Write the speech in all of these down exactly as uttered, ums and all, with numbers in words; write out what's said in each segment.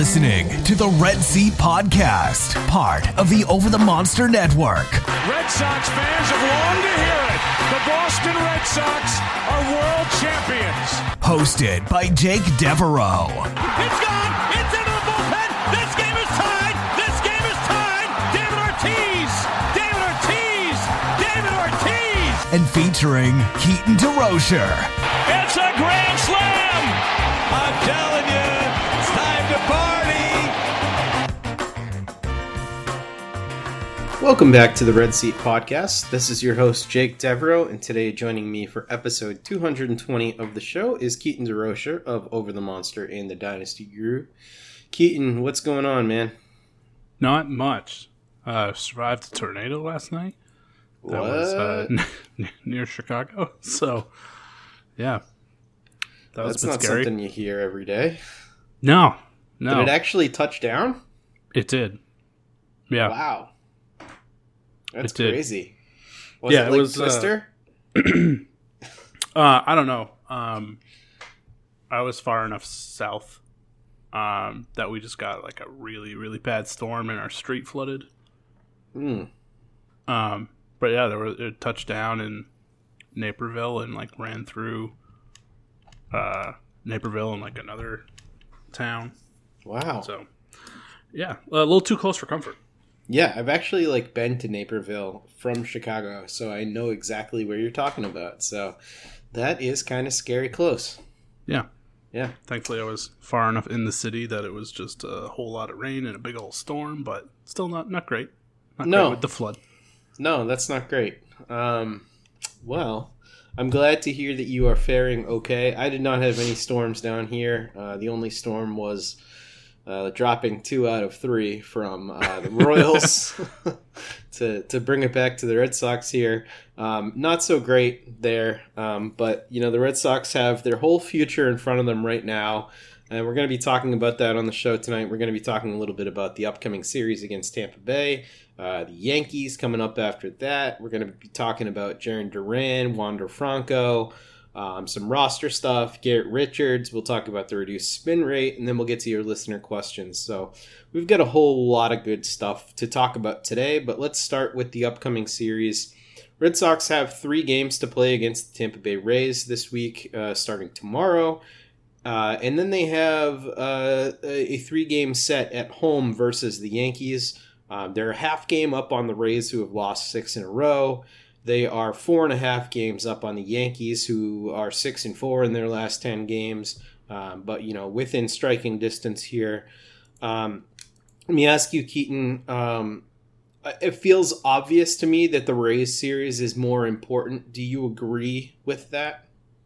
listening to the Red Seat Podcast, part of the Over the Monster Network. Red Sox fans have longed to hear it. The Boston Red Sox are world champions. Hosted by Jake Devereaux. It's gone. It's into the bullpen. This game is tied. This game is tied. David Ortiz. David Ortiz. David Ortiz. And featuring Keaton DeRocher. It's a grand slam. I'm telling you, it's time to party. Welcome back to the Red Seat Podcast. This is your host, Jake Devereaux, and today joining me for episode two hundred twenty of the show is Keaton DeRocher of Over the Monster and the Dynasty Guru. Keaton, what's going on, man? Not much. Uh, survived a tornado last night. That what? was uh, near Chicago. So, yeah. That was That's a bit not scary. something you hear every day. No. No. Did it actually touch down? It did. Yeah. Wow. That's It did. crazy. Was Yeah, it it like was, uh, Twister? Uh, I don't know. Um, I was far enough south um, that we just got like a really, really bad storm and our street flooded. Hmm. Um, but yeah, there was a touchdown in Naperville and like ran through uh, Naperville and like another town. Wow. So yeah, a little too close for comfort. Yeah, I've actually like been to Naperville from Chicago, so I know exactly where you're talking about. So that is kind of scary close. Yeah. Yeah. Thankfully, I was far enough in the city that it was just a whole lot of rain and a big old storm, but still not not great. Not No. great with the flood. No, that's not great. Um, well, I'm glad to hear that you are faring okay. I did not have any storms down here. Uh, the only storm was uh, dropping two out of three from uh, the Royals to to bring it back to the Red Sox here. Um, not so great there, um, but you know the Red Sox have their whole future in front of them right now. And we're going to be talking about that on the show tonight. We're going to be talking a little bit about the upcoming series against Tampa Bay, uh, the Yankees coming up after that. We're going to be talking about Jarren Duran, Wander Franco, um, some roster stuff, Garrett Richards. We'll talk about the reduced spin rate, and then we'll get to your listener questions. So we've got a whole lot of good stuff to talk about today, but let's start with the upcoming series. Red Sox have three games to play against the Tampa Bay Rays this week, uh, starting tomorrow. Uh, and then they have uh, a three-game set at home versus the Yankees. Um, they're a half game up on the Rays, who have lost six in a row. They are four and a half games up on the Yankees, who are six and four in their last ten games. Um, but, you know, within striking distance here. Um, let me ask you, Keaton. Um, it feels obvious to me that the Rays series is more important. Do you agree with that?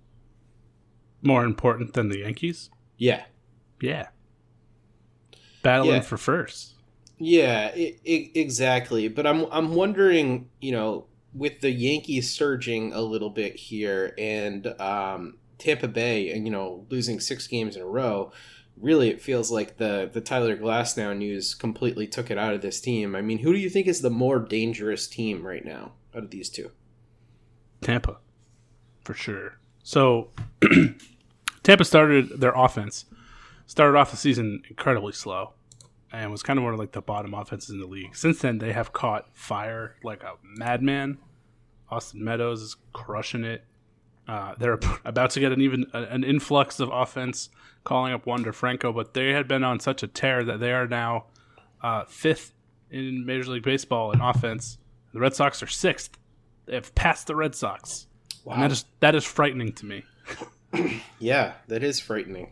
More important than the Yankees? Yeah. Yeah. Battling Yeah. for first. Yeah, I- I- exactly. But I'm I'm wondering, you know, with the Yankees surging a little bit here and um, Tampa Bay, and you know, losing six games in a row, really it feels like the the Tyler Glasnow news completely took it out of this team. I mean, who do you think is the more dangerous team right now out of these two? Tampa, for sure. So, Tampa started their offense, started off the season incredibly slow, and was kind of one of like the bottom offenses in the league. Since then, they have caught fire like a madman. Austin Meadows is crushing it. Uh, they're about to get an even an influx of offense, calling up Wander Franco, but they had been on such a tear that they are now uh, fifth in Major League Baseball in offense. The Red Sox are sixth. They have passed the Red Sox. Wow. And that is that is frightening to me. Yeah, that is frightening.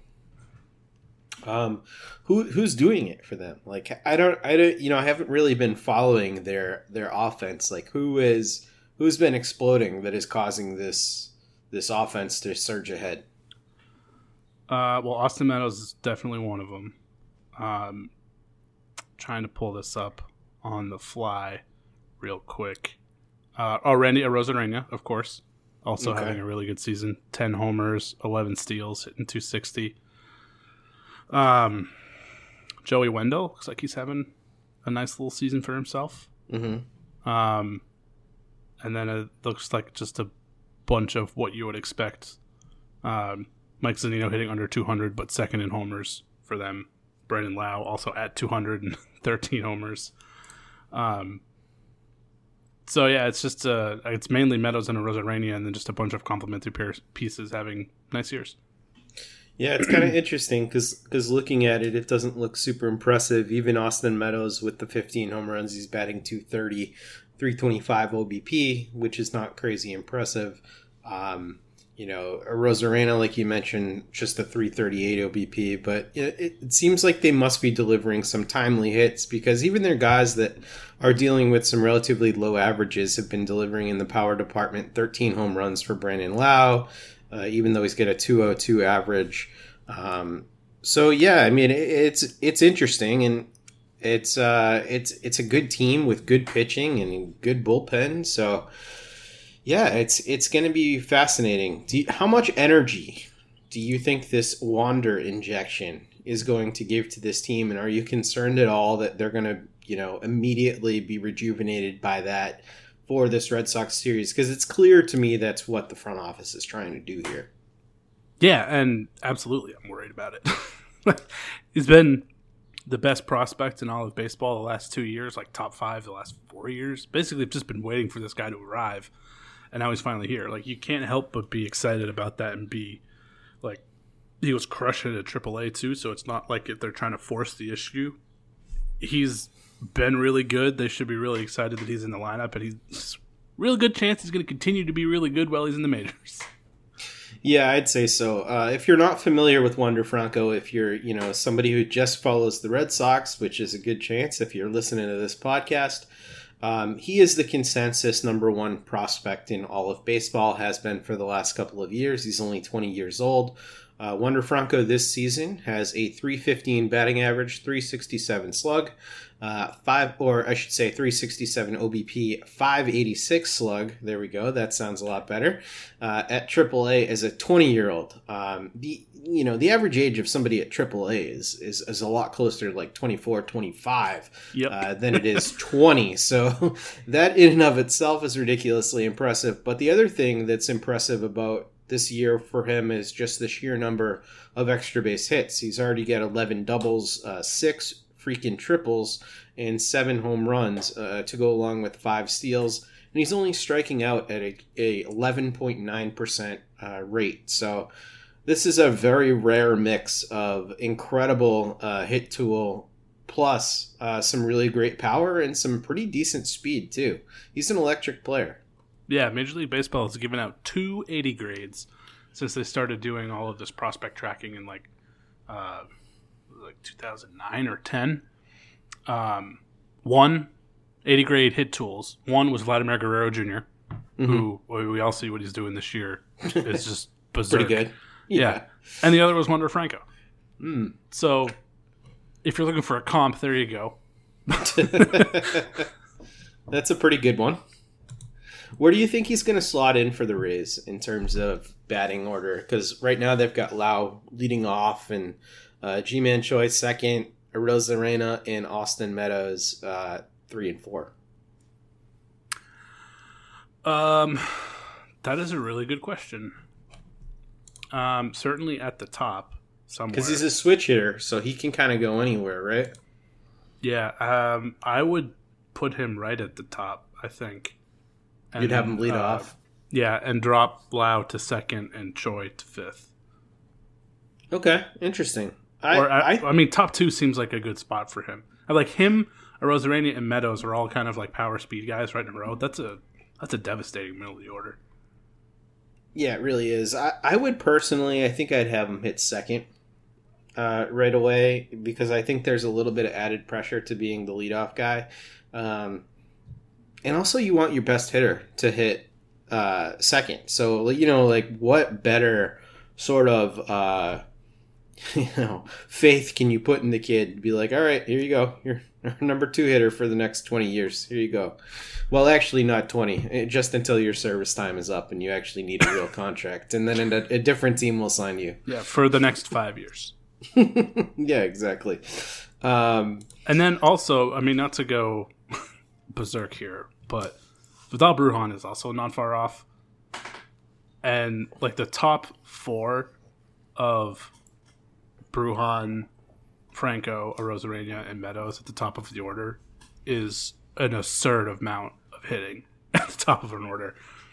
Um, who who's doing it for them? Like, I don't, I don't, you know, I haven't really been following their their offense. Like, who is who's been exploding that is causing this this offense to surge ahead? Uh, well, Austin Meadows is definitely one of them. Um, trying to pull this up on the fly, real quick. Uh, oh, Randy Arozarena, of course. Also Okay. having a really good season. ten homers, eleven steals, hitting two sixty. Um, Joey Wendell, looks like he's having a nice little season for himself. Mm-hmm. Um, and then it looks like just a bunch of what you would expect. Um, Mike Zunino hitting under two hundred, but second in homers for them. Brandon Lau also at two hundred thirteen homers. Um, so yeah, it's just uh, it's mainly Meadows and Arozarena, and then just a bunch of complementary pairs, pieces having nice years. Yeah, it's kind of interesting because looking at it, it doesn't look super impressive. Even Austin Meadows with the fifteen home runs, he's batting two thirty, three twenty-five O B P, which is not crazy impressive. Um, you know, Arozarena, like you mentioned, just a three thirty-eight O B P, but it, it seems like they must be delivering some timely hits because even their guys that are dealing with some relatively low averages have been delivering in the power department. thirteen home runs for Brandon Lau. Uh, even though he's got a two oh two average. Um, so yeah, I mean, it, it's it's interesting, and it's uh, it's it's a good team with good pitching and good bullpen. So yeah, it's it's going to be fascinating. Do you, how much energy do you think this Wander injection is going to give to this team, and are you concerned at all that they're going to, you know, immediately be rejuvenated by that for this Red Sox series? Because it's clear to me that's what the front office is trying to do here. Yeah, and absolutely I'm worried about it. He's been the best prospect in all of baseball the last two years, like top five the last four years. Basically, I've just been waiting for this guy to arrive, and now he's finally here. Like, you can't help but be excited about that and be, like, he was crushing it at triple A too, so it's not like if they're trying to force the issue. He's been really good. They should be really excited that he's in the lineup, and he's real good chance he's going to continue to be really good while he's in the majors. Yeah, I'd say so. Uh, if you're not familiar with Wander Franco, if you're, you know, somebody who just follows the Red Sox, which is a good chance if you're listening to this podcast, um, he is the consensus number one prospect in all of baseball, has been for the last couple of years. He's only twenty years old. Uh, Wander Franco this season has a three fifteen batting average, three sixty-seven slug, uh, five, or I should say three sixty-seven O B P, five eighty-six slug. There we go. That sounds a lot better. Uh, at triple A as a twenty-year-old. Um, the you know the average age of somebody at triple A is is, is a lot closer to like twenty-four, twenty-five Yep. uh, than it is twenty. So that in and of itself is ridiculously impressive. But the other thing that's impressive about this year for him is just the sheer number of extra base hits. He's already got eleven doubles, uh, six freaking triples, and seven home runs uh, to go along with five steals. And he's only striking out at a, a eleven point nine percent uh, rate. So this is a very rare mix of incredible uh, hit tool plus uh, some really great power and some pretty decent speed too. He's an electric player. Yeah, Major League Baseball has given out two eighty grades since they started doing all of this prospect tracking in like uh, like two thousand nine or ten. Um, one, eighty grade hit tools. One was Vladimir Guerrero Junior, mm-hmm. who well, we all see what he's doing this year. It's just berserk. Pretty good. Yeah. Yeah. And the other was Wander Franco. Mm. So if you're looking for a comp, there you go. That's a pretty good one. Where do you think he's going to slot in for the Rays in terms of batting order? Because right now they've got Lau leading off, and uh, Ji-Man Choi second, Arozarena and Austin Meadows uh, three and four. Um, that is a really good question. Um, certainly at the top somewhere. Because he's a switch hitter, so he can kind of go anywhere, right? Yeah, um, I would put him right at the top, I think. And You'd have then, him lead uh, off. Yeah, and drop Lau to second and Choi to fifth. Okay, interesting. I, or I, I, I mean, top two seems like a good spot for him. I like him, Arozarena, and Meadows are all kind of like power speed guys right in a row. That's a that's a devastating middle of the order. Yeah, it really is. I, I would personally, I think I'd have him hit second uh, right away because I think there's a little bit of added pressure to being the leadoff guy. Um, and also you want your best hitter to hit uh, second. So, you know, like what better sort of, uh, you know, faith can you put in the kid? Be like, all right, here you go. You're number two hitter for the next twenty years. Here you go. Well, actually not twenty, just until your service time is up and you actually need a real contract. And then a, a different team will sign you. Yeah, for the next five years. Yeah, exactly. Um, and then also, I mean, not to go berserk here, but Vidal Brujan is also not far off. And like the top four of Brujan, Franco, Arozarena, and Meadows at the top of the order is an absurd amount of hitting at the top of an order.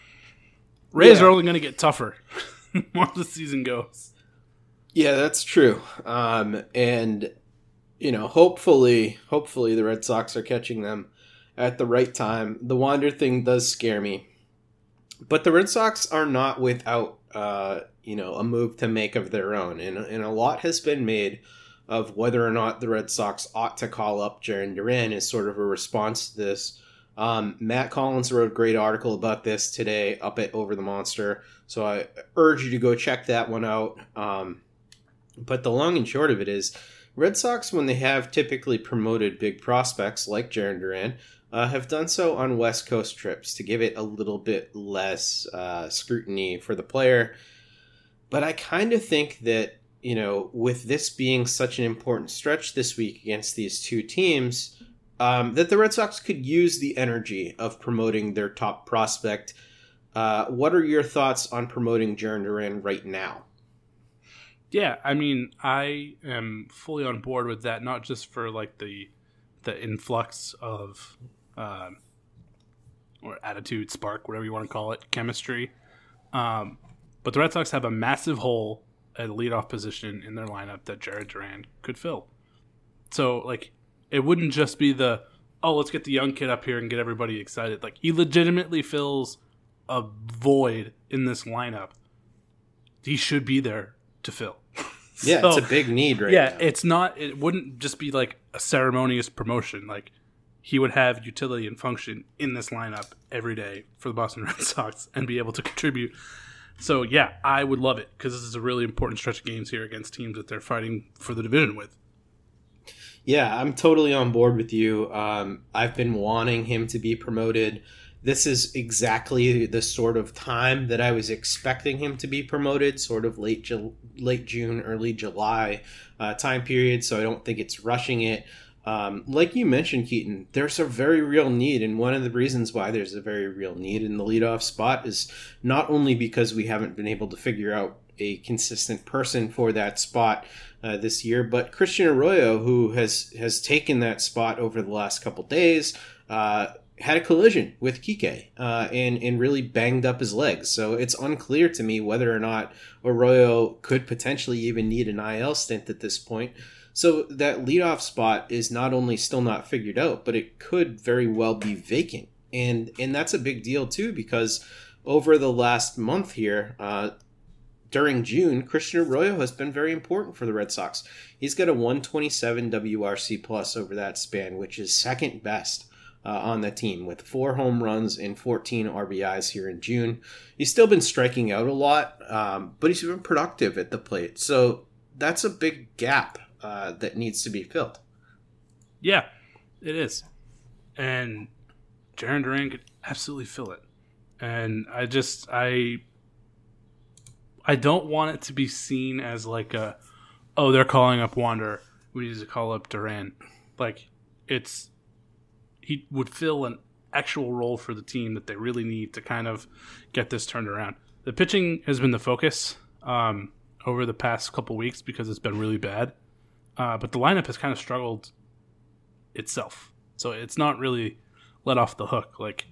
Rays yeah. are only going to get tougher the more the season goes. Yeah, that's true. Um, and, you know, hopefully, hopefully the Red Sox are catching them at the right time. The Wander thing does scare me. But the Red Sox are not without, uh, you know, a move to make of their own. And, and a lot has been made of whether or not the Red Sox ought to call up Jarren Duran as sort of a response to this. Um, Matt Collins wrote a great article about this today up at Over the Monster. So I urge you to go check that one out. Um, but the long and short of it is, Red Sox, when they have typically promoted big prospects like Jarren Duran, uh, have done so on West Coast trips to give it a little bit less uh, scrutiny for the player. But I kind of think that, you know, with this being such an important stretch this week against these two teams, um, that the Red Sox could use the energy of promoting their top prospect. Uh, what are your thoughts on promoting Jarren Duran right now? Yeah, I mean, I am fully on board with that, not just for like the the influx of um, or attitude, spark, whatever you want to call it, chemistry. Um, but the Red Sox have a massive hole at a leadoff position in their lineup that Jarren Duran could fill. So, like, it wouldn't just be the, oh, let's get the young kid up here and get everybody excited. Like, he legitimately fills a void in this lineup. He should be there to fill. Yeah, so, it's a big need right yeah, now. Yeah, it's not, it wouldn't just be like a ceremonious promotion. Like, he would have utility and function in this lineup every day for the Boston Red Sox and be able to contribute. So, yeah, I would love it because this is a really important stretch of games here against teams that they're fighting for the division with. Yeah, I'm totally on board with you. Um, I've been wanting him to be promoted. This is exactly the sort of time that I was expecting him to be promoted, sort of late Ju- late June, early July uh, time period, so I don't think it's rushing it. Um, like you mentioned, Keaton, there's a very real need, and one of the reasons why there's a very real need in the leadoff spot is not only because we haven't been able to figure out a consistent person for that spot uh, this year, but Christian Arroyo, who has, has taken that spot over the last couple days, uh, had a collision with Kike uh, and, and really banged up his legs. So it's unclear to me whether or not Arroyo could potentially even need an I L stint at this point. So that leadoff spot is not only still not figured out, but it could very well be vacant. And and that's a big deal too, because over the last month here, uh, during June, Christian Arroyo has been very important for the Red Sox. He's got a one twenty-seven W R C plus over that span, which is second best uh, on the team, with four home runs and fourteen R B Is here in June. He's still been striking out a lot, um, but he's been productive at the plate. So that's a big gap uh, that needs to be filled. Yeah, it is. And Jarren Duran could absolutely fill it. And I just, I... I don't want it to be seen as like a, oh, they're calling up Wander, we need to call up Duran. Like, it's, he would fill an actual role for the team that they really need to kind of get this turned around. The pitching has been the focus um, over the past couple weeks because it's been really bad. Uh, but the lineup has kind of struggled itself. So it's not really let off the hook. Like,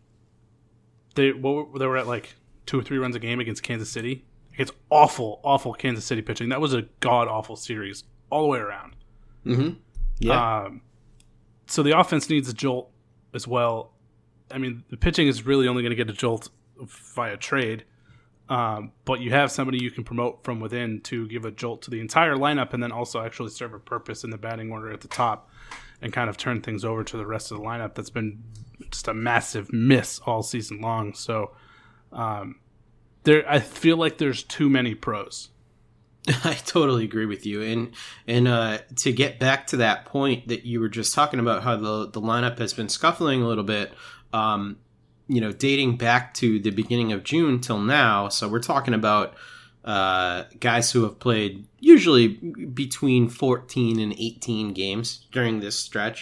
they, what, they were at like two or three runs a game against Kansas City. It's awful, awful Kansas City pitching. That was a god-awful series all the way around. Mm-hmm. Yeah. Um, so the offense needs a jolt as well. I mean, the pitching is really only going to get a jolt via trade. Um, but you have somebody you can promote from within to give a jolt to the entire lineup and then also actually serve a purpose in the batting order at the top and kind of turn things over to the rest of the lineup. That's been just a massive miss all season long. So, um, There, I feel like there's too many pros. I totally agree with you. And and uh, to get back to that point that you were just talking about, how the, the lineup has been scuffling a little bit, um, you know, dating back to the beginning of June till now. So we're talking about uh, guys who have played usually between fourteen and eighteen games during this stretch.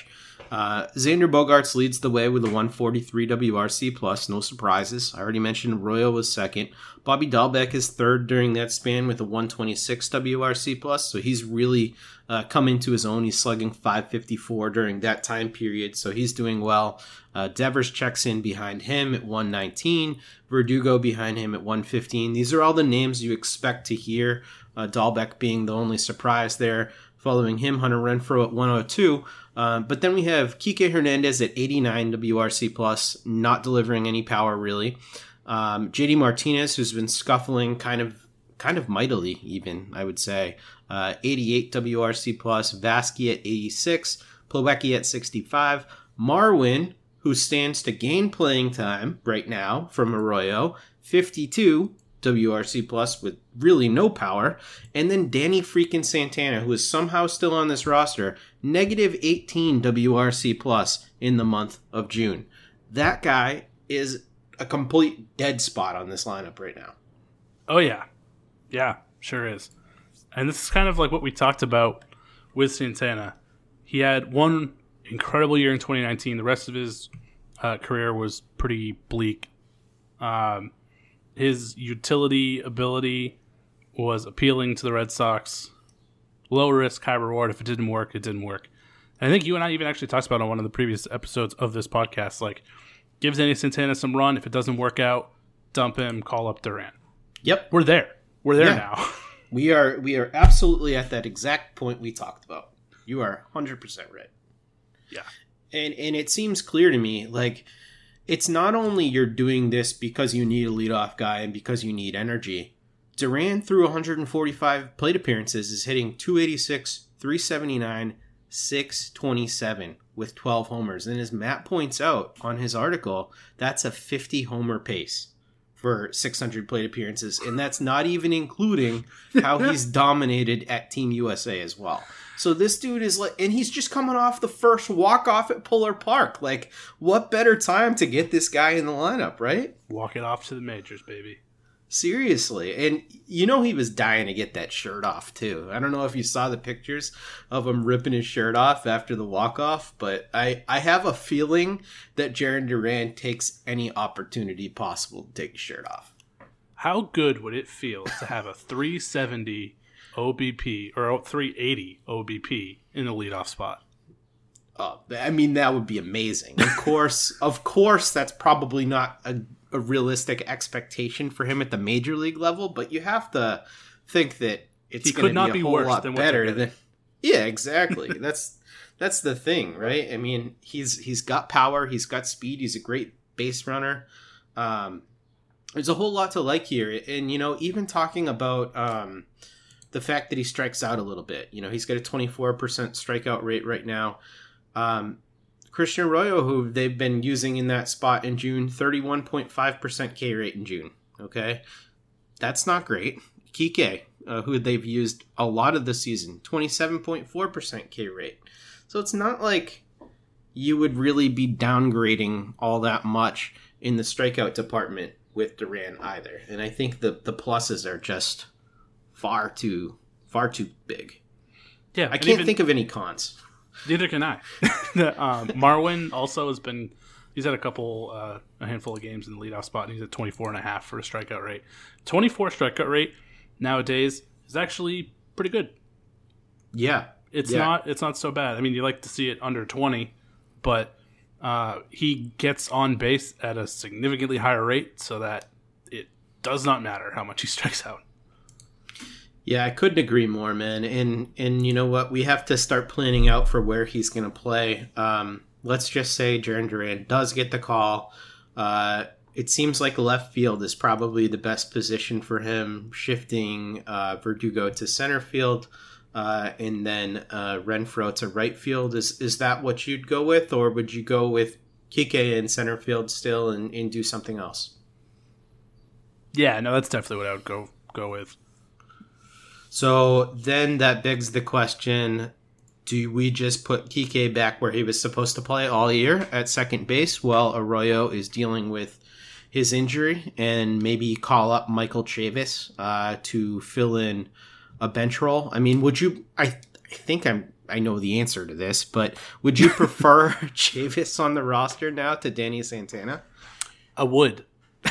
Uh, Xander Bogaerts leads the way with a one forty-three W R C plus, no surprises. I already mentioned Arroyo was second. Bobby Dahlbeck is third during that span with a one twenty-six W R C plus, so he's really uh, come into his own. He's slugging five fifty-four during that time period, so he's doing well. Uh, Devers checks in behind him at one nineteen. Verdugo behind him at one fifteen. These are all the names you expect to hear, uh, Dahlbeck being the only surprise there. Following him, Hunter Renfroe at one oh two. Uh, but then we have Kike Hernandez at eighty-nine W R C plus, not delivering any power really. Um, J D Martinez, who's been scuffling kind of kind of mightily even, I would say. Uh, eighty-eight W R C plus, Vasky at eighty-six, Plawecki at sixty-five. Marwin, who stands to gain playing time right now from Arroyo, fifty-two W R C plus with really no power. And then Danny freaking Santana, who is somehow still on this roster, negative eighteen W R C plus in the month of June. That guy is a complete dead spot on this lineup right now. Oh, yeah. Yeah, sure is. And this is kind of like what we talked about with Santana. He had one incredible year in twenty nineteen. The rest of his uh, career was pretty bleak. Um, his utility ability was appealing to the Red Sox. Low risk, high reward. If it didn't work, it didn't work. And I think you and I even actually talked about on one of the previous episodes of this podcast, like, give Danny Santana some run. If it doesn't work out, dump him, call up Duran. Yep. We're there. We're there yeah. now. we are we are absolutely at that exact point we talked about. You are one hundred percent right. Yeah. And and it seems clear to me, like, it's not only you're doing this because you need a leadoff guy and because you need energy. Duran, through one hundred forty-five plate appearances, is hitting two eighty-six, three seventy-nine, six twenty-seven with twelve homers. And as Matt points out on his article, that's a fifty homer pace for six hundred plate appearances. And that's not even including how he's dominated at Team U S A as well. So this dude is like, and he's just coming off the first walk-off at Puller Park. Like, what better time to get this guy in the lineup, right? Walk it off to the majors, baby. Seriously. And you know he was dying to get that shirt off, too. I don't know if you saw the pictures of him ripping his shirt off after the walk-off, but I, I have a feeling that Jarren Duran takes any opportunity possible to take his shirt off. How good would it feel to have a three seventy O B P or three eighty O B P in the leadoff spot? Oh, I mean, that would be amazing. Of course, of course, that's probably not a, a realistic expectation for him at the major league level, but you have to think that it's going to be a whole lot better than. Yeah, exactly. that's that's the thing, right? I mean, he's he's got power, he's got speed, he's a great base runner. Um, there's a whole lot to like here, and you know, even talking about um, the fact that he strikes out a little bit. You know, he's got a twenty-four percent strikeout rate right now. Um, Christian Arroyo, who they've been using in that spot in June, thirty-one point five percent K rate in June. Okay, that's not great. Kike, uh, who they've used a lot of the season, twenty-seven point four percent K rate. So it's not like you would really be downgrading all that much in the strikeout department with Duran either. And I think the the pluses are just far too far too big. Yeah, I can't even, think of any cons. Neither can I. the, um, Marwin also has been. He's had a couple, uh, a handful of games in the leadoff spot, and he's at twenty-four and a half for a strikeout rate. twenty-four strikeout rate nowadays is actually pretty good. Yeah, it's yeah. not. It's not so bad. I mean, you like to see it under twenty, but uh, he gets on base at a significantly higher rate, so that it does not matter how much he strikes out. Yeah, I couldn't agree more, man. And and you know what? We have to start planning out for where he's going to play. Um, let's just say Jarren Duran does get the call. Uh, it seems like left field is probably the best position for him, shifting uh, Verdugo to center field uh, and then uh, Renfroe to right field. Is is that what you'd go with, or would you go with Kike in center field still and, and do something else? Yeah, no, that's definitely what I would go go with. So then that begs the question, do we just put Kike back where he was supposed to play all year at second base while Arroyo is dealing with his injury, and maybe call up Michael Chavis uh, to fill in a bench role? I mean, would you – I I think I'm I know the answer to this, but would you prefer Chavis on the roster now to Danny Santana? I would.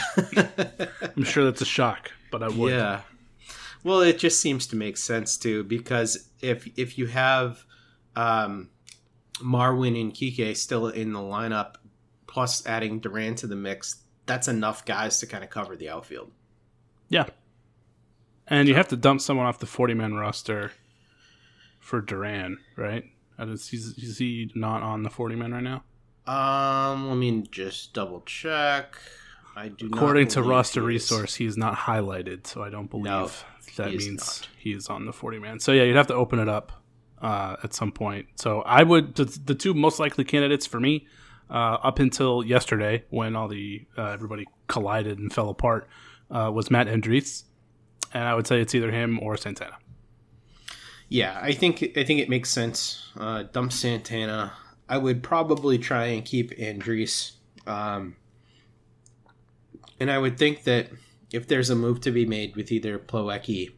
I'm sure that's a shock, but I would. Yeah. Well, it just seems to make sense too, because if if you have um, Marwin and Kike still in the lineup, plus adding Duran to the mix, that's enough guys to kind of cover the outfield. Yeah. And you have to dump someone off the forty-man roster for Duran, right? Is, is he not on the forty-man right now? Um, let me just double check. I do According not to Roster he Resource, he is not highlighted, so I don't believe no, that he is means not. he is on the forty-man. So yeah, you'd have to open it up uh, at some point. So I would the, the two most likely candidates for me uh, up until yesterday when all the uh, everybody collided and fell apart uh, was Matt Andriese, and I would say it's either him or Santana. Yeah, I think I think it makes sense. Uh, dump Santana. I would probably try and keep Andriese. Um, and I would think that if there's a move to be made with either Plawecki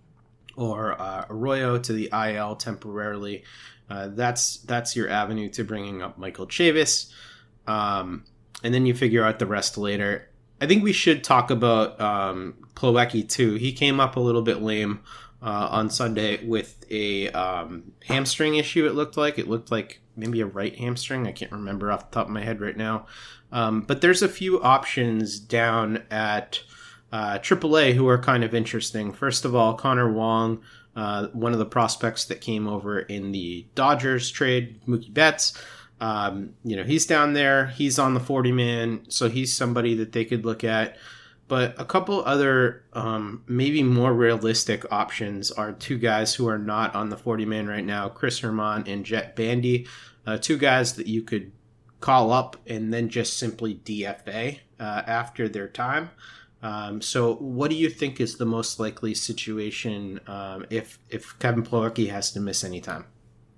or uh, Arroyo to the I L temporarily, uh, that's that's your avenue to bringing up Michael Chavis. Um, and then you figure out the rest later. I think we should talk about um, Plawecki too. He came up a little bit lame uh, on Sunday with a um, hamstring issue, it looked like. It looked like maybe a right hamstring. I can't remember off the top of my head right now. Um, but there's a few options down at uh, triple A who are kind of interesting. First of all, Connor Wong, uh, one of the prospects that came over in the Dodgers trade, Mookie Betts. Um, you know, he's down there. He's on the forty-man, so he's somebody that they could look at. But a couple other um, maybe more realistic options are two guys who are not on the forty-man right now, Chris Herman and Jet Bandy, uh, two guys that you could call up and then just simply D F A uh, after their time. Um, so what do you think is the most likely situation um, if, if Kevin Plawecki has to miss any time?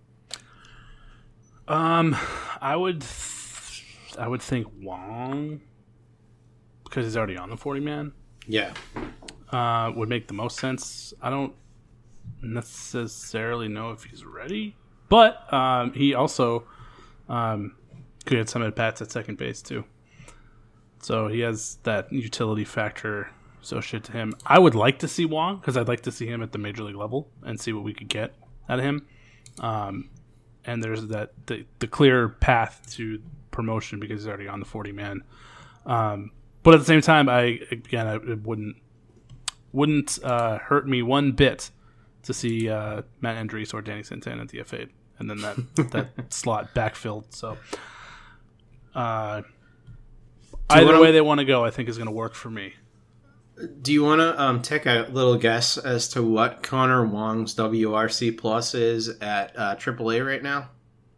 Um, I would, th- I would think Wong, because he's already on the forty-man. Yeah, uh, would make the most sense. I don't necessarily know if he's ready, but um, he also um, could get some at bats at second base too. So he has that utility factor associated to him. I would like to see Wong because I'd like to see him at the major league level and see what we could get out of him. Um, and there's that the, the clear path to promotion because he's already on the forty-man. Um, but at the same time, I again, I, it wouldn't wouldn't uh, hurt me one bit to see uh, Matt Andriese or Danny Santana D F A'd, and then that that slot backfilled. So uh, either wanna, way they want to go, I think is going to work for me. Do you want to um, take a little guess as to what Connor Wong's W R C plus is at uh, triple A right now?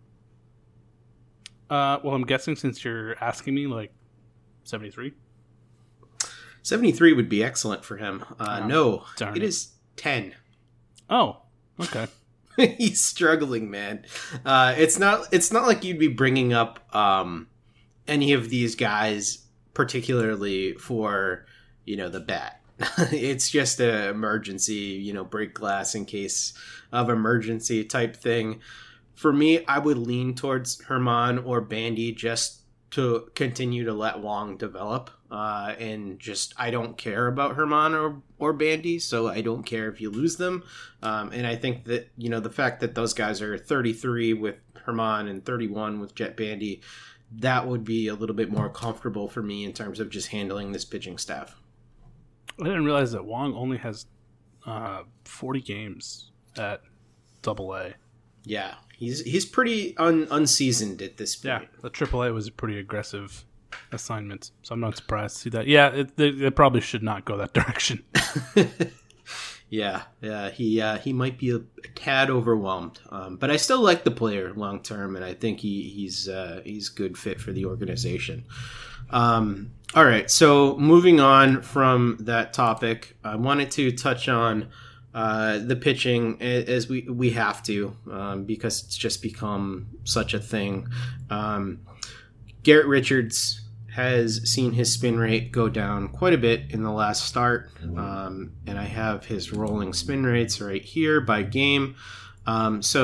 Uh, well, I'm guessing since you're asking me, like seventy-three. seventy-three would be excellent for him. Uh, Oh, no, darn it it. is ten. Oh, okay. He's struggling, man. Uh, it's not. It's not like you'd be bringing up um, any of these guys, particularly for you know the bat. It's just an emergency, you know, break glass in case of emergency type thing. For me, I would lean towards Herman or Bandy just to continue to let Wong develop. Uh, and just, I don't care about Herman or, or Bandy, so I don't care if you lose them. Um, and I think that, you know, the fact that those guys are thirty-three with Herman and thirty-one with Jet Bandy, that would be a little bit more comfortable for me in terms of just handling this pitching staff. I didn't realize that Wong only has uh, forty games at Double A. Yeah, he's he's pretty un, unseasoned at this point. Yeah, the Triple A was a pretty aggressive assignment, so I'm not surprised to see that. Yeah, it, they, they probably should not go that direction. yeah, yeah, he uh, he might be a, a tad overwhelmed, um, but I still like the player long term, and I think he he's uh, he's good fit for the organization. Um, all right, so moving on from that topic, I wanted to touch on uh, the pitching as we we have to um, because it's just become such a thing. Um, Garrett Richards has seen his spin rate go down quite a bit in the last start, um, and I have his rolling spin rates right here by game. Um, so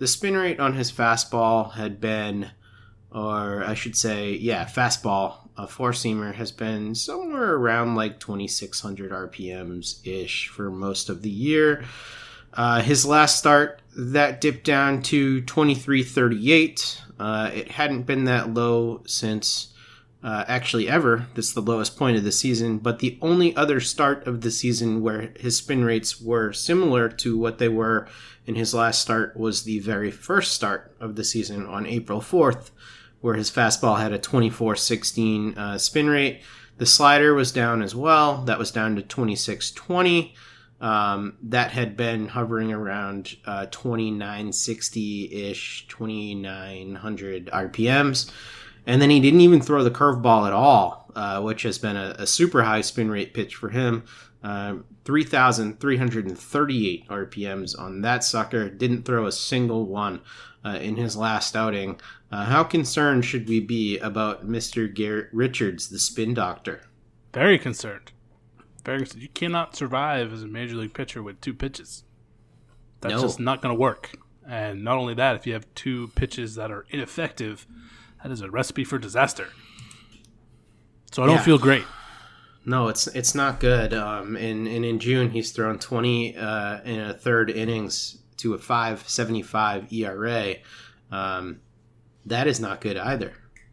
the spin rate on his fastball had been, or I should say, yeah, fastball, a four-seamer has been somewhere around like twenty-six hundred R P Ms-ish for most of the year. Uh, his last start, that dipped down to twenty-three thirty-eight. Uh, it hadn't been that low since, uh, actually ever. This is the lowest point of the season. But the only other start of the season where his spin rates were similar to what they were in his last start was the very first start of the season on April fourth, where his fastball had a twenty-four sixteen uh, spin rate. The slider was down as well. That was down to twenty-six twenty. Um, that had been hovering around uh, twenty-nine sixty-ish, twenty-nine hundred R P Ms. And then he didn't even throw the curveball at all, uh, which has been a, a super high spin rate pitch for him. Uh, three thousand three hundred thirty-eight R P Ms on that sucker. Didn't throw a single one uh, in his last outing. Uh, how concerned should we be about Mister Garrett Richards, the spin doctor? Very concerned. Very concerned. You cannot survive as a major league pitcher with two pitches. That's No. just not going to work. And not only that, if you have two pitches that are ineffective, that is a recipe for disaster. So I don't Yeah. feel great. No, it's it's not good. Um, and, and in June, he's thrown twenty uh, in a third innings to a five seventy-five E R A. Um, that is not good either.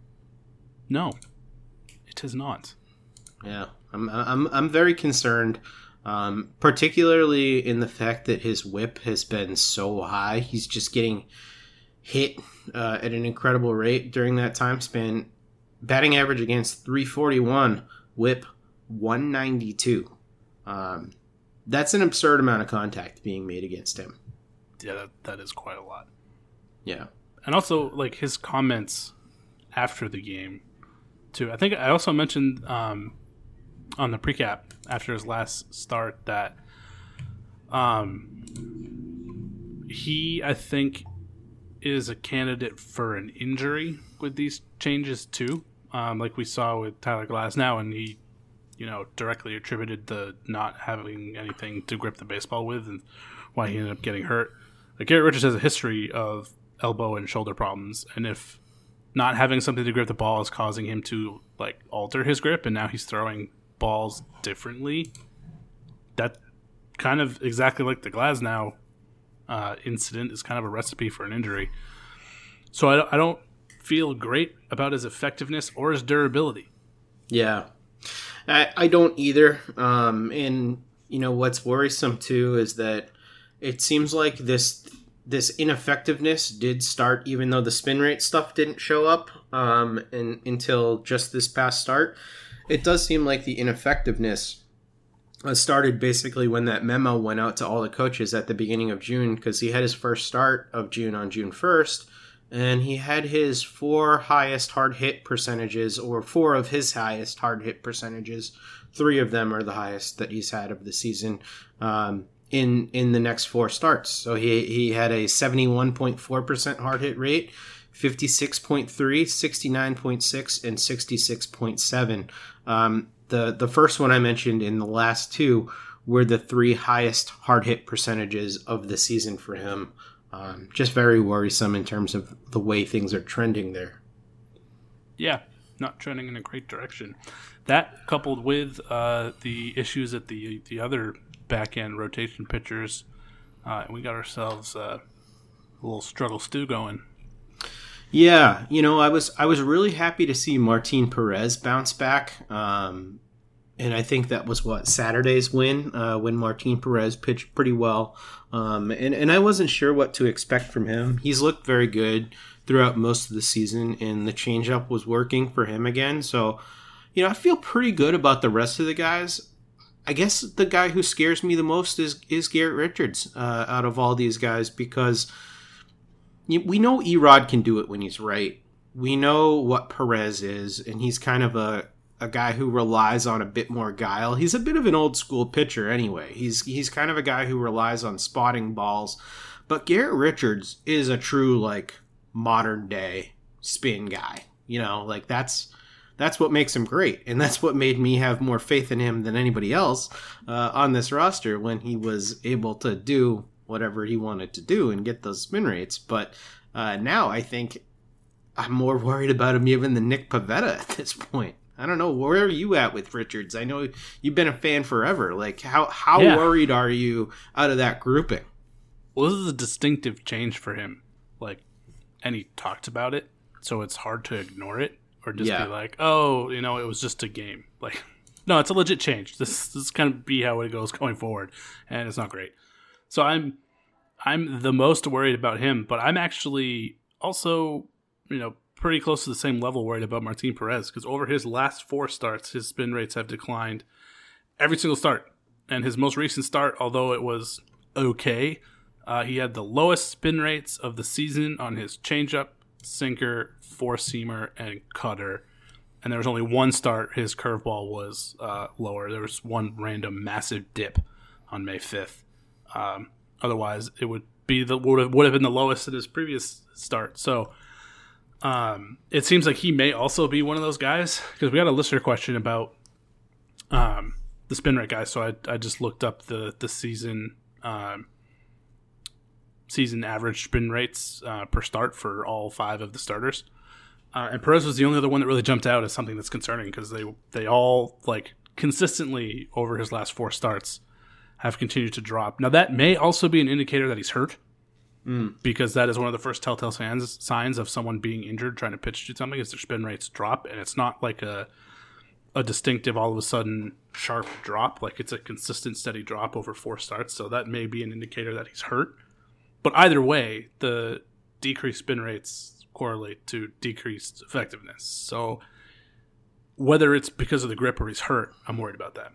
No, it is not. Yeah, I'm I'm I'm very concerned, um, particularly in the fact that his whip has been so high. He's just getting hit uh, at an incredible rate during that time span. Batting average against three forty-one, whip one ninety-two. Um, that's an absurd amount of contact being made against him. Yeah, that, that is quite a lot. Yeah. And also, like, his comments after the game, too. I think I also mentioned um, on the precap after his last start that um, he, I think, is a candidate for an injury with these changes, too. Um, like we saw with Tyler Glasnow, and he, you know, directly attributed the not having anything to grip the baseball with and why he ended up getting hurt. Like, Garrett Richards has a history of elbow and shoulder problems, and if not having something to grip the ball is causing him to, like, alter his grip, and now he's throwing balls differently, that kind of exactly like the Glasnow uh, incident is kind of a recipe for an injury. So I, I don't feel great about his effectiveness or his durability. Yeah. I, I don't either. Um, and, you know, what's worrisome, too, is that it seems like this this ineffectiveness did start, even though the spin rate stuff didn't show up um, in, until just this past start. It does seem like the ineffectiveness uh, started basically when that memo went out to all the coaches at the beginning of June, because he had his first start of June on June first, and he had his four highest hard hit percentages, or four of his highest hard hit percentages. Three of them are the highest that he's had of the season. Um, in in the next four starts. So he he had a seventy-one point four percent hard hit rate, fifty-six point three, sixty-nine point six, and sixty-six point seven. Um, the, the first one I mentioned in the last two were the three highest hard hit percentages of the season for him. Um, just very worrisome in terms of the way things are trending there. Yeah, not trending in a great direction. That coupled with uh, the issues at the the other back-end rotation pitchers, uh, and we got ourselves uh, a little struggle stew going. Yeah, you know, I was I was really happy to see Martin Perez bounce back, um, and I think that was what Saturday's win uh, when Martin Perez pitched pretty well, um, and and I wasn't sure what to expect from him. He's looked very good throughout most of the season, and the changeup was working for him again. So, you know, I feel pretty good about the rest of the guys. I guess the guy who scares me the most is is Garrett Richards uh, out of all these guys, because we know Erod can do it when he's right. We know what Perez is, and he's kind of a, a guy who relies on a bit more guile. He's a bit of an old school pitcher anyway. He's he's kind of a guy who relies on spotting balls. But Garrett Richards is a true, like, modern day spin guy. You know, like that's that's what makes him great, and that's what made me have more faith in him than anybody else uh, on this roster when he was able to do whatever he wanted to do and get those spin rates. But uh, now I think I'm more worried about him even than Nick Pivetta at this point. I don't know. Where are you at with Richards? I know you've been a fan forever. Like, how, how yeah. worried are you out of that grouping? Well, this is a distinctive change for him. Like, and he talked about it, so it's hard to ignore it or just yeah. be like, oh, you know, it was just a game. Like, no, it's a legit change. This, this is going to be how it goes going forward, and it's not great. So I'm, I'm the most worried about him, but I'm actually also, you know, pretty close to the same level worried about Martin Perez, because over his last four starts, his spin rates have declined every single start. And his most recent start, although it was okay, uh, he had the lowest spin rates of the season on his changeup, sinker, four-seamer, and cutter. And there was only one start his curveball was uh, lower. There was one random massive dip on May fifth. Um, otherwise, it would be the would have, would have been the lowest in his previous start. So Um, it seems like he may also be one of those guys, because we got a listener question about um, the spin rate guys. So I I just looked up the the season um, season average spin rates uh, per start for all five of the starters, uh, and Perez was the only other one that really jumped out as something that's concerning, because they they all like consistently over his last four starts have continued to drop. Now that may also be an indicator that he's hurt. Mm. Because that is one of the first telltale signs signs of someone being injured trying to pitch to something, is their spin rates drop, and it's not like a a distinctive all of a sudden sharp drop. Like, it's a consistent steady drop over four starts, so that may be an indicator that he's hurt. But either way, the decreased spin rates correlate to decreased effectiveness. So whether it's because of the grip or he's hurt, I'm worried about that.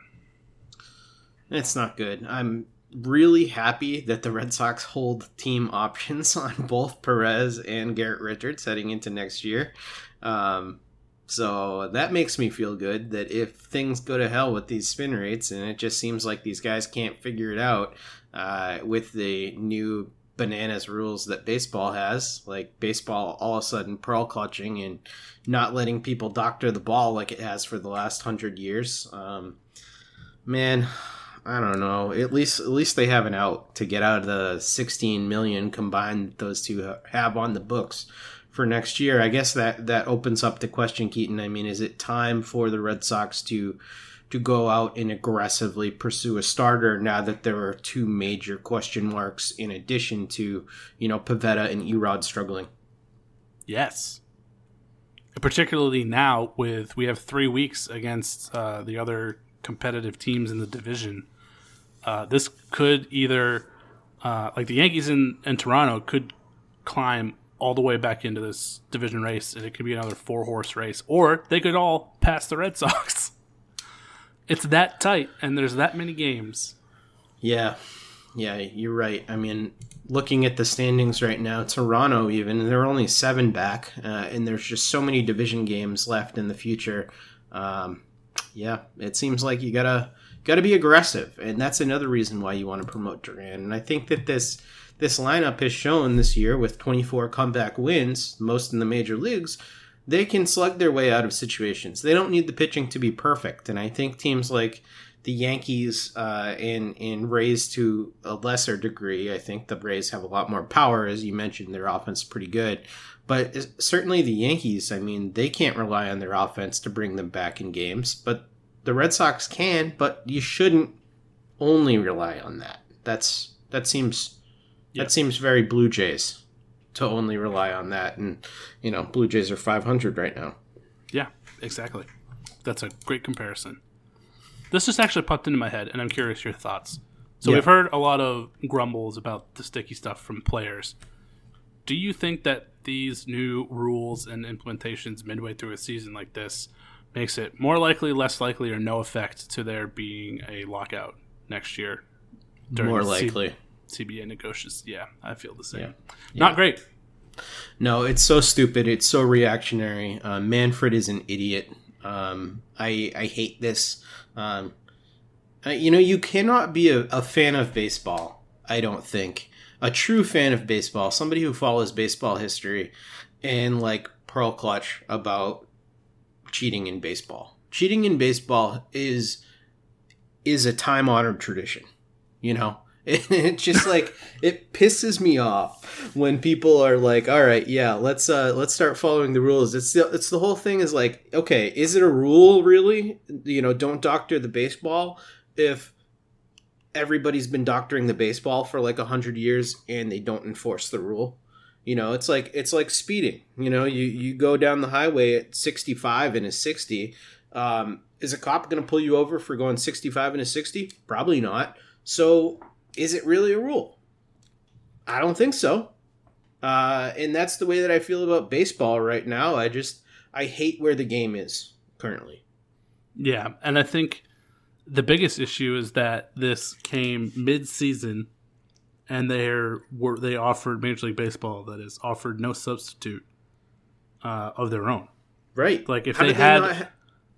It's not good. I'm really happy that the Red Sox hold team options on both Perez and Garrett Richards heading into next year. Um, so that makes me feel good that if things go to hell with these spin rates, and it just seems like these guys can't figure it out uh, with the new bananas rules that baseball has, like baseball all of a sudden pearl clutching and not letting people doctor the ball like it has for the last hundred years. Um, man, I don't know. At least, at least they have an out to get out of the sixteen million combined those two have on the books for next year. I guess that, that opens up the question, Keaton. I mean, is it time for the Red Sox to to go out and aggressively pursue a starter now that there are two major question marks in addition to, you know, Pivetta and Erod struggling? Yes. Particularly now with, we have three weeks against uh, the other competitive teams in the division. Uh, this could either, uh, like the Yankees in, in Toronto could climb all the way back into this division race, and it could be another four-horse race, or they could all pass the Red Sox. It's that tight, and there's that many games. Yeah, yeah, you're right. I mean, looking at the standings right now, Toronto even, they're only seven back, uh, and there's just so many division games left in the future. Um, yeah, it seems like you gotta gotta be aggressive, and that's another reason why you want to promote Duran. And I think that this this lineup has shown this year with twenty-four comeback wins, most in the major leagues, they can slug their way out of situations. They don't need the pitching to be perfect, and I think teams like the Yankees uh, and, and Rays to a lesser degree, I think the Rays have a lot more power. As you mentioned, their offense is pretty good. But certainly the Yankees, I mean, they can't rely on their offense to bring them back in games. But the Red Sox can, but you shouldn't only rely on that. That's that seems yep. that seems very Blue Jays to only rely on that. And, you know, Blue Jays are five hundred right now. Yeah, exactly. That's a great comparison. This just actually popped into my head, and I'm curious your thoughts. So yeah. We've heard a lot of grumbles about the sticky stuff from players. Do you think that these new rules and implementations midway through a season like this makes it more likely, less likely, or no effect to there being a lockout next year? More likely. C- C B A negotiations. Yeah, I feel the same. Yeah. Not yeah. great. No, it's so stupid. It's so reactionary. Uh, Manfred is an idiot. Um, I I hate this. Um, uh, you know, you cannot be a, a fan of baseball, I don't think. A true fan of baseball, somebody who follows baseball history, and like pearl clutch about cheating in baseball. Cheating in baseball is is a time-honored tradition, you know? And it's just like, it pisses me off when people are like, all right, yeah, let's uh, let's start following the rules. It's the, it's the whole thing is like, okay, is it a rule really? You know, don't doctor the baseball if everybody's been doctoring the baseball for like a hundred years and they don't enforce the rule. You know, it's like it's like speeding. You know, you, you go down the highway at sixty-five and a sixty. Um, is a cop going to pull you over for going sixty-five and a sixty? Probably not. So is it really a rule? I don't think so. Uh, and that's the way that I feel about baseball right now. I just, I hate where the game is currently. Yeah, and I think the biggest issue is that this came mid-season, and they're were they offered Major League Baseball that is offered no substitute uh, of their own. Right. Like if How they did had, they not ha-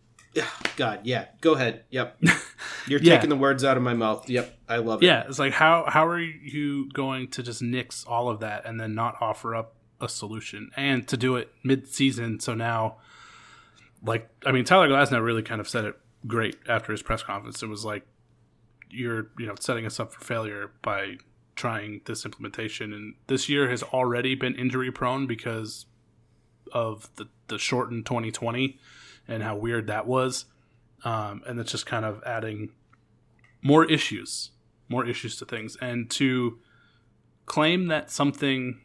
God, yeah. Go ahead. Yep. You're Yeah. taking the words out of my mouth. Yep. I love it. yeah, it's like how how are you going to just nix all of that and then not offer up a solution, and to do it mid-season? So now, like, I mean, Tyler Glasnow really kind of said it great after his press conference. It was like, you're you know setting us up for failure by trying this implementation, and this year has already been injury prone because of the the shortened twenty twenty and how weird that was, um, and it's just kind of adding more issues, more issues to things, and to claim that something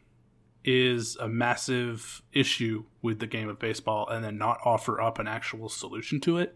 is a massive issue with the game of baseball and then not offer up an actual solution to it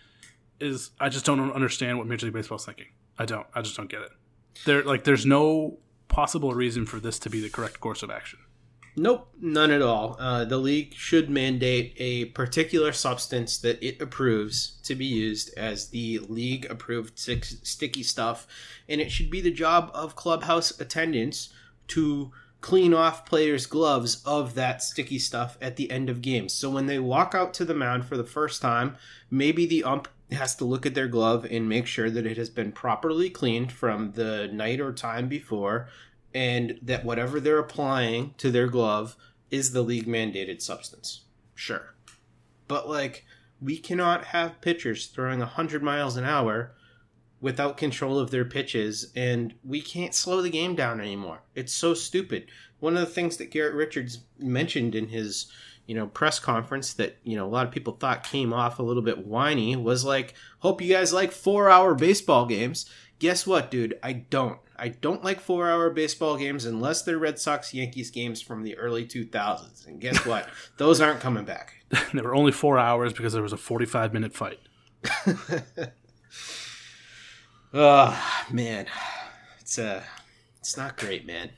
is, I just don't understand what Major League Baseball is thinking. I don't. I just don't get it. There, like, there's no possible reason for this to be the correct course of action. Nope, none at all. Uh, the league should mandate a particular substance that it approves to be used as the league-approved sticky stuff, and it should be the job of clubhouse attendants to clean off players' gloves of that sticky stuff at the end of games. So when they walk out to the mound for the first time, maybe the ump has to look at their glove and make sure that it has been properly cleaned from the night or time before, and that whatever they're applying to their glove is the league mandated substance. Sure. But, like, we cannot have pitchers throwing one hundred miles an hour without control of their pitches, and we can't slow the game down anymore. It's so stupid. One of the things that Garrett Richards mentioned in his, you know, press conference that, you know, a lot of people thought came off a little bit whiny was like, hope you guys like four-hour baseball games. Guess what, dude? I don't. I don't like four-hour baseball games unless they're Red Sox-Yankees games from the early two thousands. And guess what? Those aren't coming back. They were only four hours because there was a forty-five minute fight. Oh, man. It's uh, it's not great, man.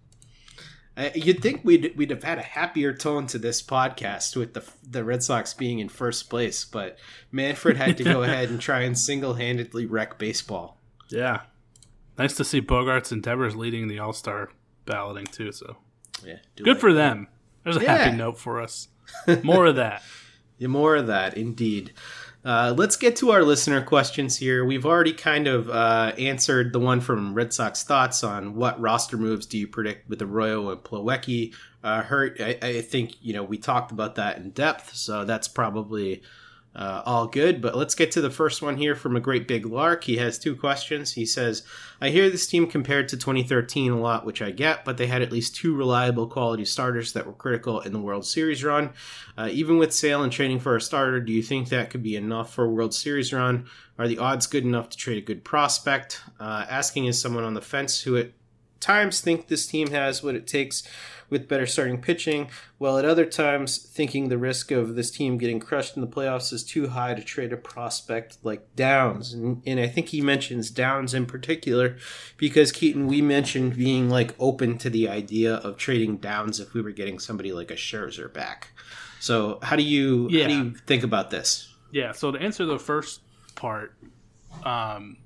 I, you'd think we'd we'd have had a happier tone to this podcast with the the Red Sox being in first place, but Manfred had to go ahead and try and single-handedly wreck baseball. Yeah. Nice to see Bogarts and Devers leading the All-Star balloting, too. So Yeah, good like for them. There's a Yeah. happy note for us. More of that. Yeah, more of that, indeed. Uh, let's get to our listener questions here. We've already kind of uh, answered the one from Red Sox Thoughts on what roster moves do you predict with Arroyo and Plawecki. Uh, hurt. I, I think, you know, we talked about that in depth, so that's probably uh, all good. But let's get to the first one here from a great big Lark. He has two questions. He says, I hear this team compared to twenty thirteen a lot, which I get, but they had at least two reliable quality starters that were critical in the World Series run. Uh, even with Sale and trading for a starter, do you think that could be enough for a World Series run? Are the odds good enough to trade a good prospect? Uh, asking as someone on the fence who at times think this team has what it takes with better starting pitching, while at other times thinking the risk of this team getting crushed in the playoffs is too high to trade a prospect like Downs. And, and I think he mentions Downs in particular because, Keaton, we mentioned being like open to the idea of trading Downs if we were getting somebody like a Scherzer back. So how do you Yeah. how do you think about this? Yeah, so to answer the first part, um,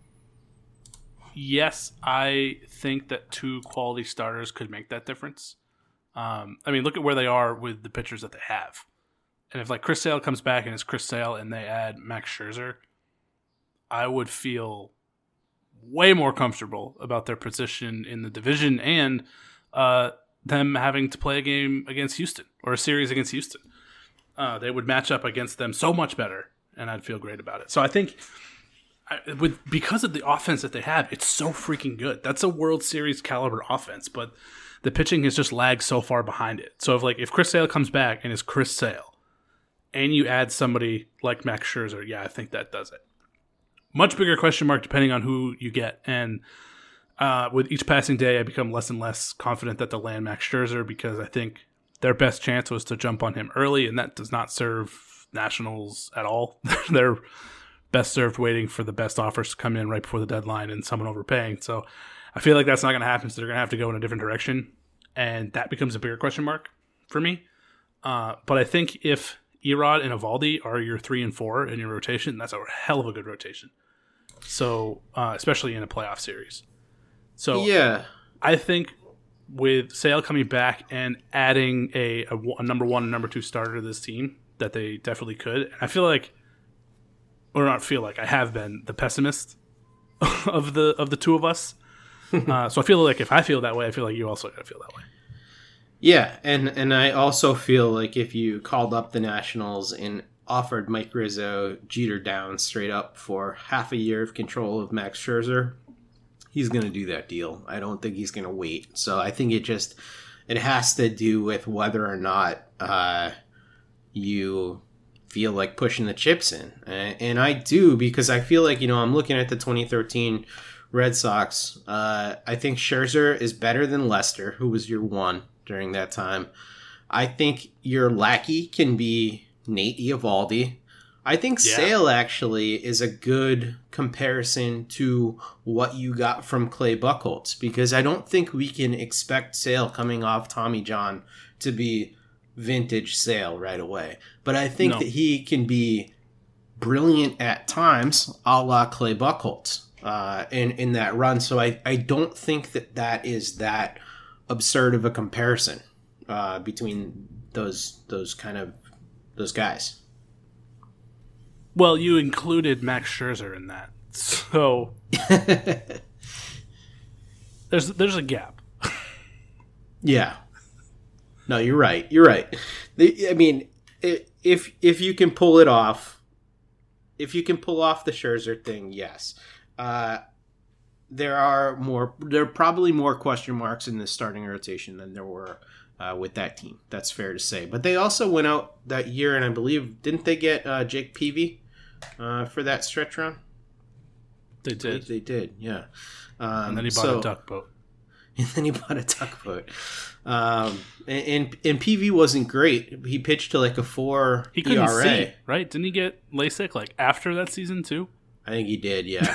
yes, I think that two quality starters could make that difference. Um, I mean, look at where they are with the pitchers that they have. And if, like, Chris Sale comes back and it's Chris Sale and they add Max Scherzer, I would feel way more comfortable about their position in the division and uh, them having to play a game against Houston or a series against Houston. Uh, they would match up against them so much better, and I'd feel great about it. So I think I, with because of the offense that they have, it's so freaking good. That's a World Series caliber offense, but the pitching has just lagged so far behind it. So if like if Chris Sale comes back and is Chris Sale, and you add somebody like Max Scherzer, yeah, I think that does it. Much bigger question mark depending on who you get. And uh, with each passing day, I become less and less confident that they'll land Max Scherzer because I think their best chance was to jump on him early, and that does not serve Nationals at all. They're best served waiting for the best offers to come in right before the deadline and someone overpaying. So I feel like that's not going to happen, so they're going to have to go in a different direction, and that becomes a bigger question mark for me. Uh, but I think if Erod and Eovaldi are your three and four in your rotation, that's a hell of a good rotation. So, uh, especially in a playoff series. So, yeah, I think with Sale coming back and adding a, a, a number one and number two starter to this team, that they definitely could. And I feel like, or not feel like, I have been the pessimist of the of the two of us. uh, so I feel like if I feel that way, I feel like you also gotta feel that way. Yeah, and, and I also feel like if you called up the Nationals and offered Mike Rizzo Jeter down straight up for half a year of control of Max Scherzer, he's going to do that deal. I don't think he's going to wait. So I think it just it has to do with whether or not uh, you feel like pushing the chips in. And, and I do, because I feel like, you know, I'm looking at the twenty thirteen Red Sox. Uh, I think Scherzer is better than Lester, who was your one during that time. I think your lackey can be Nate Eovaldi. I think Yeah. Sale actually is a good comparison to what you got from Clay Buchholz, because I don't think we can expect Sale coming off Tommy John to be vintage Sale right away. But I think No. that he can be brilliant at times, a la Clay Buchholz uh, in, in that run. So I, I don't think that that is that absurd of a comparison uh, between those those kind of those guys. Well, you included Max Scherzer in that, so there's there's a gap. Yeah. No, you're right. You're right. The, I mean, i- if if you can pull it off, if you can pull off the Scherzer thing, yes. Uh, there are more. There are probably more question marks in the starting rotation than there were uh, with that team. That's fair to say. But they also went out that year, and I believe didn't they get uh, Jake Peavy uh, for that stretch run? They did, They did, yeah. Um, and then he bought so, a duck boat. And then he bought a duck boat. Um, and, and and P V wasn't great. He pitched to like a four He couldn't E R A. see, right? Didn't he get LASIK like after that season too? I think he did, yeah.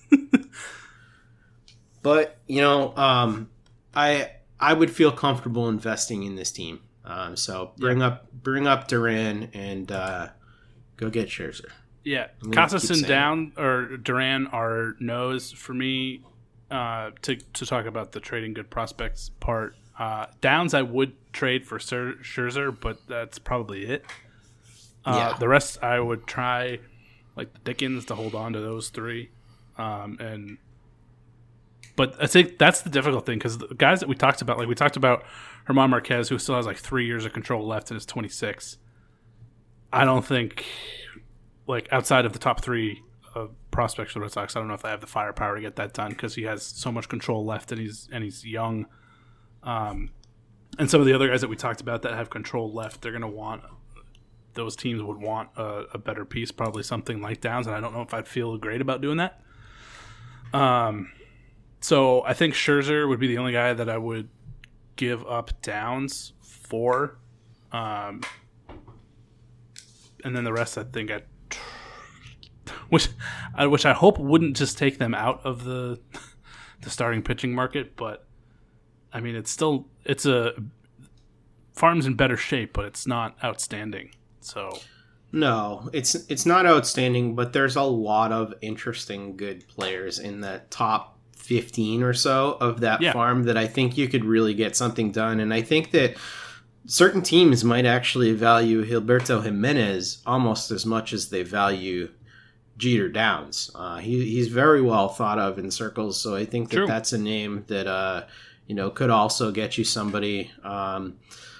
But you know, um, I I would feel comfortable investing in this team. Um, so bring up bring up Duran and uh, go get Scherzer. Yeah, I'm gonna Casas keep and saying Down or Duran are no's for me. Uh, to to talk about the trading good prospects part, uh, Downs I would trade for Sir, Scherzer, but that's probably it. Uh, Yeah. The rest I would try, like the Dickens, to hold on to those three, um, and but I think that's the difficult thing because the guys that we talked about, like we talked about German Marquez, who still has like three years of control left and is twenty-six. I don't think, like outside of the top three of prospects for the Red Sox, I don't know if they have the firepower to get that done because he has so much control left and he's and he's young. Um, and some of the other guys that we talked about that have control left, they're going to want those teams would want a, a better piece, probably something like Downs, and I don't know if I'd feel great about doing that. Um, so I think Scherzer would be the only guy that I would give up Downs for, um, and then the rest I think I. Which, I, which I hope wouldn't just take them out of the the starting pitching market, but I mean it's still it's a farm's in better shape, but it's not outstanding. So No, it's it's not outstanding, but there's a lot of interesting good players in the top fifteen or so of that Yeah. farm that I think you could really get something done. And I think that certain teams might actually value Gilberto Jimenez almost as much as they value Jeter Downs. Uh, he he's very well thought of in circles, so I think that True. that's a name that uh, you know could also get you somebody. Um,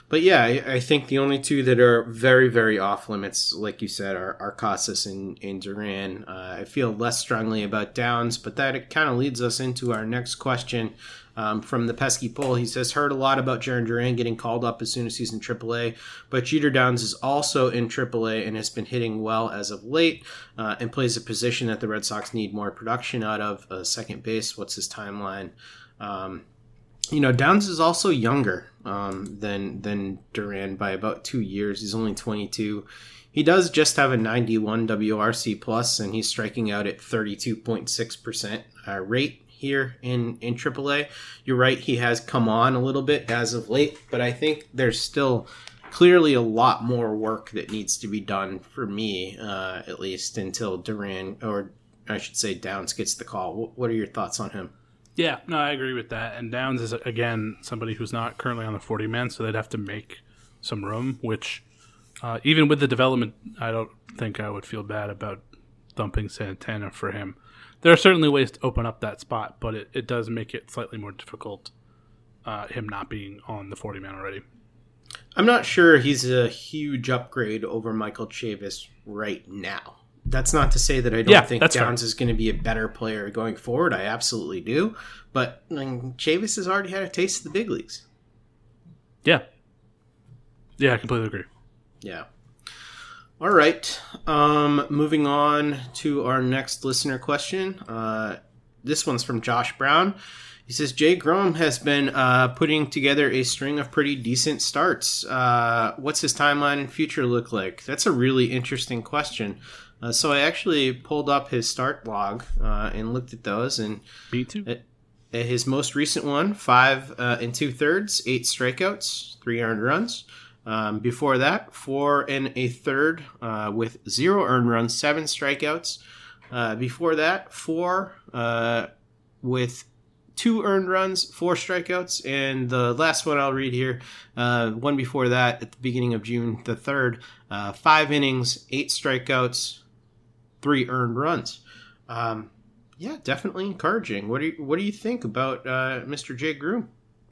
But yeah, I, I think the only two that are very, very off limits, like you said, are, are Casas and, and Duran. Uh, I feel less strongly about Downs, but that kind of leads us into our next question. Um, from the pesky poll, he says, heard a lot about Jarren Duran getting called up as soon as he's in triple A, but Jeter Downs is also in triple A and has been hitting well as of late uh, and plays a position that the Red Sox need more production out of, uh, second base. What's his timeline? Um, you know, Downs is also younger um, than, than Duran by about two years. He's only twenty-two. He does just have a ninety-one W R C plus, and he's striking out at thirty-two point six percent uh, rate here in, in triple A. You're right, he has come on a little bit as of late, but I think there's still clearly a lot more work that needs to be done for me, uh, at least until Duran, or I should say Downs, gets the call. What are your thoughts on him? Yeah, no, I agree with that. And Downs is, again, somebody who's not currently on the forty-man, so they'd have to make some room, which uh, even with the development, I don't think I would feel bad about dumping Santana for him. There are certainly ways to open up that spot, but it, it does make it slightly more difficult, uh, him not being on the forty-man already. I'm not sure he's a huge upgrade over Michael Chavis right now. That's not to say that I don't yeah, think Downs fair. is going to be a better player going forward. I absolutely do. But I mean, Chavis has already had a taste of the big leagues. Yeah. Yeah, I completely agree. Yeah. All right. Um, moving on to our next listener question. Uh, this one's from Josh Brown. He says, Jay Grom has been uh, putting together a string of pretty decent starts. Uh, what's his timeline and future look like? That's a really interesting question. Uh, so I actually pulled up his start log uh, and looked at those. And Me too. At, at his most recent one, five uh, and two thirds, eight strikeouts, three earned runs. Um, before that, four and a third uh, with zero earned runs, seven strikeouts. Uh, before that, four uh, with two earned runs, four strikeouts. And the last one I'll read here, uh, one before that at the beginning of June the third, uh, five innings, eight strikeouts, three earned runs. Um, yeah, definitely encouraging. What do you, what do you think about uh, Mister Jay Groom?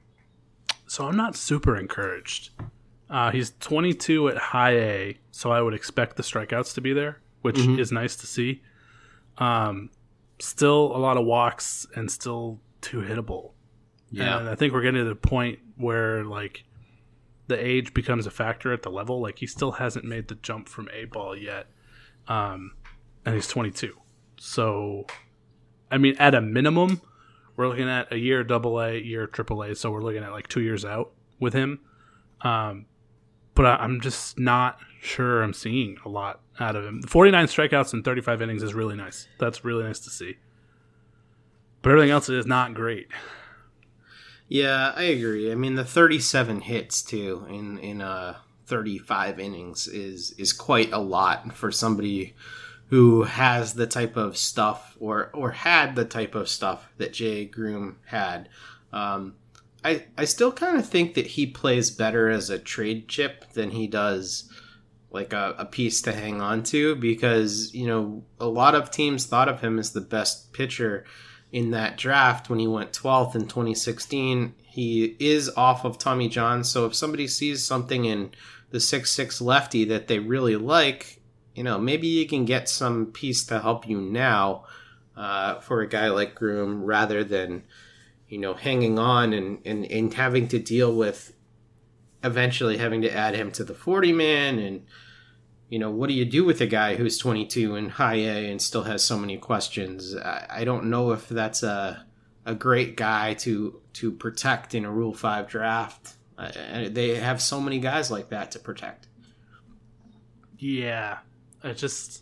So I'm not super encouraged. Uh, he's twenty-two at high A, so I would expect the strikeouts to be there, which mm-hmm. is nice to see. Um, still a lot of walks and still too hittable. Yeah, and I think we're getting to the point where like the age becomes a factor at the level. Like he still hasn't made the jump from A ball yet, um, and he's twenty-two. So, I mean, at a minimum, we're looking at a year double A, year triple A. So we're looking at like two years out with him. Um, but I, I'm just not sure I'm seeing a lot out of him. forty-nine strikeouts in thirty-five innings is really nice. That's really nice to see. But everything else is not great. Yeah, I agree. I mean, the thirty-seven hits too in in uh thirty-five innings is is quite a lot for somebody who has the type of stuff or or had the type of stuff that Jay Groom had. Um, I I still kind of think that he plays better as a trade chip than he does like a, a piece to hang on to, because you know a lot of teams thought of him as the best pitcher in that draft when he went twelfth in twenty sixteen. He is off of Tommy John, so if somebody sees something in the six six lefty that they really like, you know, maybe you can get some piece to help you now uh, for a guy like Groom rather than, you know, hanging on and, and, and having to deal with eventually having to add him to the forty-man. And, you know, what do you do with a guy who's twenty-two and high A and still has so many questions? I, I don't know if that's a a great guy to to protect in a Rule five draft. Uh, they have so many guys like that to protect. Yeah, it just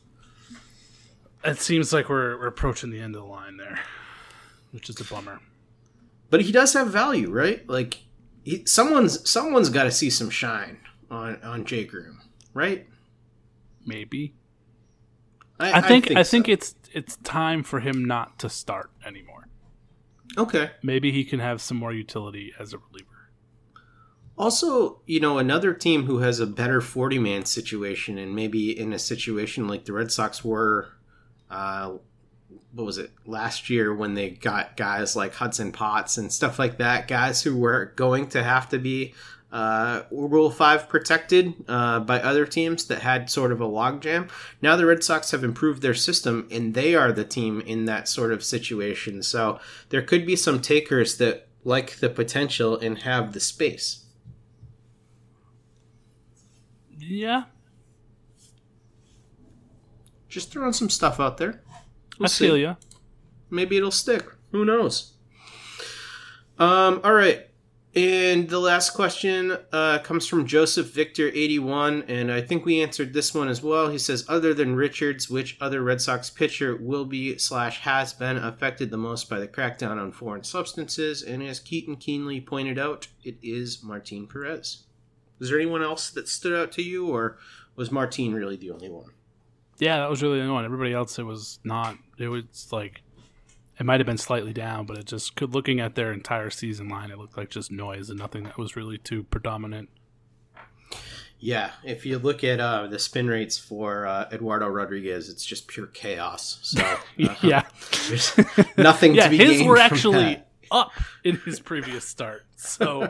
it seems like we're we're approaching the end of the line there, which is a bummer. But he does have value, right? Like he, someone's someone's got to see some shine on on Jay Groom, right? Maybe. I, I think I think, I I so. think it's it's time for him not to start anymore. Okay. Maybe he can have some more utility as a reliever. Also, you know, another team who has a better forty-man situation, and maybe in a situation like the Red Sox were, uh, what was it, last year when they got guys like Hudson Potts and stuff like that, guys who were going to have to be uh, Rule five protected uh, by other teams that had sort of a logjam. Now the Red Sox have improved their system, and they are the team in that sort of situation. So there could be some takers that like the potential and have the space. Yeah. Just throwing some stuff out there. We'll I see. feel ya. Maybe it'll stick. Who knows? Um, all right. And the last question uh, comes from Joseph Victor eighty-one, and I think we answered this one as well. He says, other than Richards, which other Red Sox pitcher will be slash has been affected the most by the crackdown on foreign substances? And as Keaton keenly pointed out, it is Martin Perez. Was there anyone else that stood out to you, or was Martin really the only one? Yeah, that was really the only one. Everybody else, it was not. It was like, it might have been slightly down, but it just, looking at their entire season line, it looked like just noise and nothing that was really too predominant. Yeah, if you look at uh, the spin rates for uh, Eduardo Rodriguez, it's just pure chaos. So uh, yeah, there's nothing yeah, to be his gained were from actually that. up in his previous start. So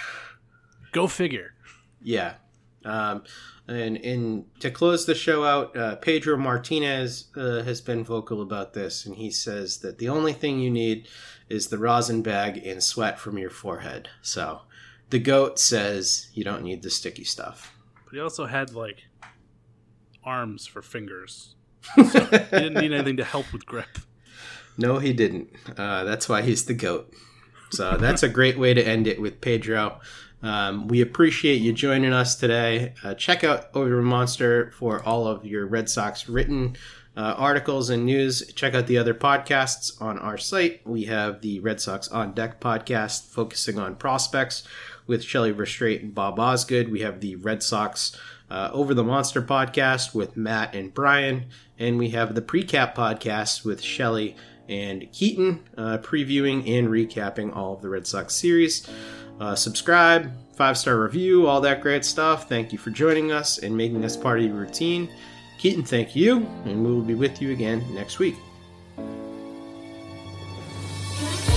go figure. Yeah. Um, and, and to close the show out, uh, Pedro Martinez uh, has been vocal about this, and he says that the only thing you need is the rosin bag and sweat from your forehead. So the GOAT says you don't need the sticky stuff. But he also had, like, arms for fingers. So he didn't need anything to help with grip. No, he didn't. Uh, that's why he's the GOAT. So that's a great way to end it with Pedro. Um, we appreciate you joining us today. Uh, check out Over the Monster for all of your Red Sox written uh, articles and news. Check out the other podcasts on our site. We have the Red Sox On Deck podcast focusing on prospects with Shelley Verstraete and Bob Osgood. We have the Red Sox uh, Over the Monster podcast with Matt and Brian. And we have the Precap podcast with Shelley and Keaton, uh, previewing and recapping all of the Red Sox series. Uh, subscribe, five-star review, all that great stuff. Thank you for joining us and making us part of your routine. Keaton, thank you, and we will be with you again next week.